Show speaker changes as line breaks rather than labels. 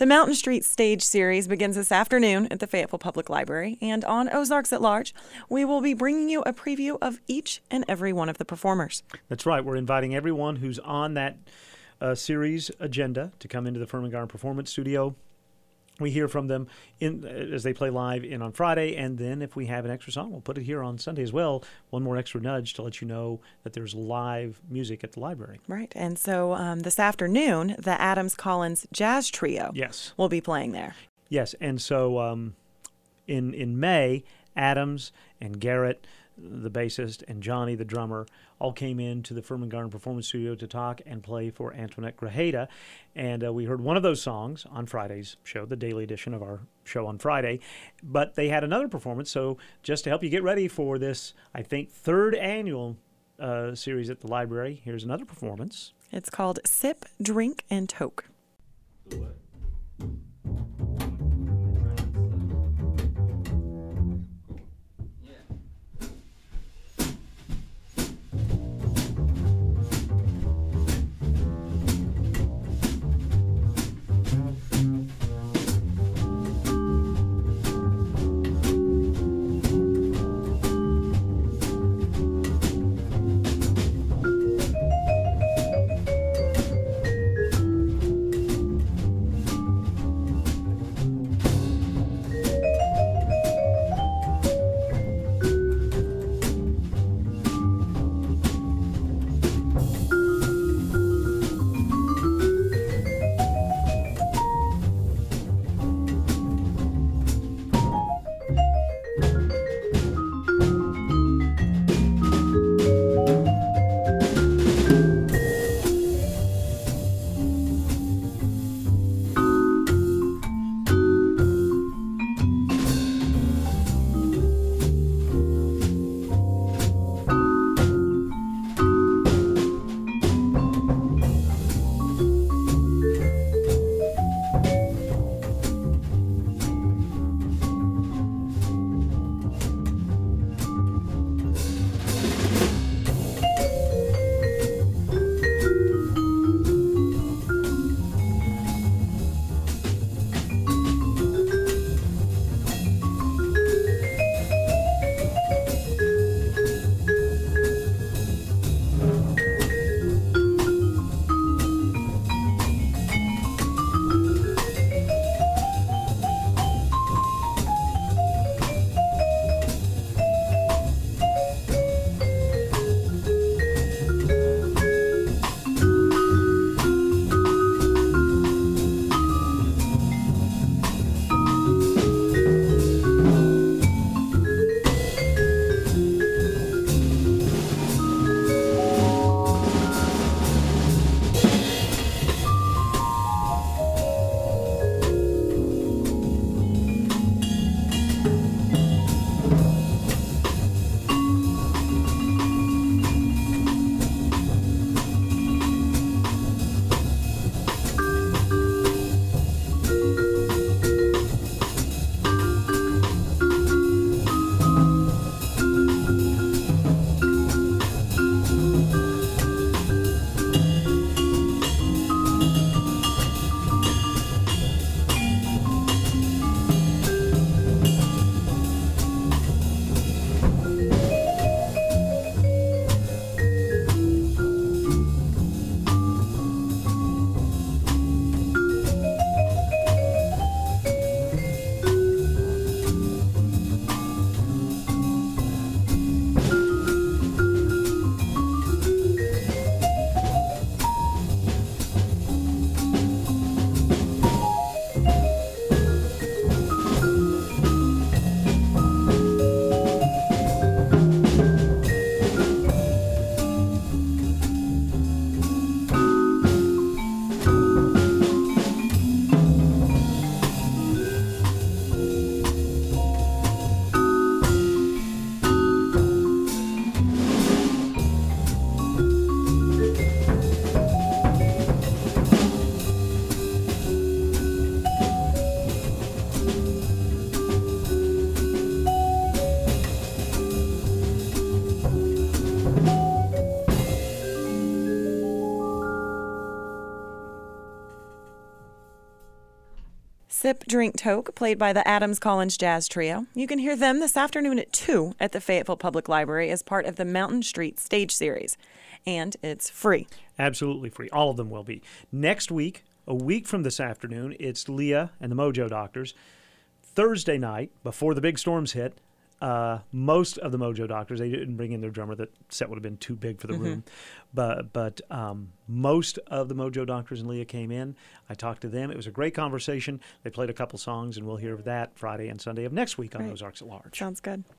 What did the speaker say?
The Mountain Street Stage Series begins this afternoon at the Fayetteville Public Library, and on Ozarks at Large, we will be bringing you a preview of each and every one of the performers.
That's right. We're inviting everyone who's on that series agenda to come into the Furman Garden Performance Studio. We hear from them as they play live on Friday, and then if we have an extra song, we'll put it here on Sunday as well. One more extra nudge to let you know that there's live music at the library.
Right, and so this afternoon, the Adams Collins Jazz Trio will be playing there.
Yes, and so in May, Adams and Garrett, the bassist, and Johnny, the drummer, all came into the Furman Garden Performance Studio to talk and play for Antoinette Grajeda. And we heard one of those songs on Friday's show, the daily edition of our show on Friday. But they had another performance, so just to help you get ready for this, I think, third annual series at the library, here's another performance.
It's called Sip, Drink, and Toke. Sip Drink Toke, played by the Adams Collins Jazz Trio. You can hear them this afternoon at 2 at the Fayetteville Public Library as part of the Mountain Street Stage Series. And it's free.
Absolutely free. All of them will be. Next week, a week from this afternoon, it's Leah and the Mojo Doctors. Thursday night, before the big storms hit, most of the Mojo Doctors, they didn't bring in their drummer. That set would have been too big for the room. But most of the Mojo Doctors and Leah came in. I talked to them. It was a great conversation. They played a couple songs, and we'll hear that Friday and Sunday of next week on Ozarks at Large.
Sounds good.